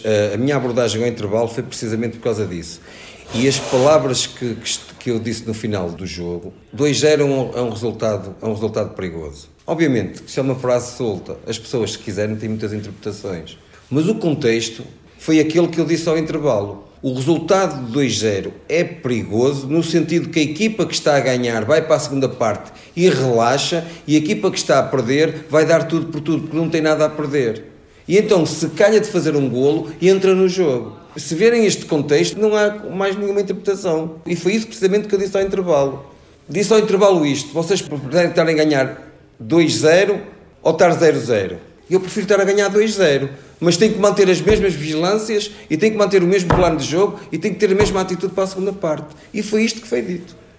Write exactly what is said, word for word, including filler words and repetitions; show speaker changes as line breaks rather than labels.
A minha abordagem ao intervalo foi precisamente por causa disso. E as palavras que, que eu disse no final do jogo, dois zero é um resultado, é um resultado perigoso. Obviamente, se é uma frase solta, as pessoas, se quiserem, têm muitas interpretações. Mas o contexto foi aquele que eu disse ao intervalo. O resultado de dois zero é perigoso no sentido que a equipa que está a ganhar vai para a segunda parte e relaxa, e a equipa que está a perder vai dar tudo por tudo, porque não tem nada a perder. E então, se calha de fazer um golo, entra no jogo. Se verem este contexto, não há mais nenhuma interpretação. E foi isso precisamente que eu disse ao intervalo. Disse ao intervalo isto: vocês preferem estar a ganhar dois zero ou estar zero zero? Eu prefiro estar a ganhar dois zero, mas tenho que manter as mesmas vigilâncias e tenho que manter o mesmo plano de jogo e tenho que ter a mesma atitude para a segunda parte. E foi isto que foi dito.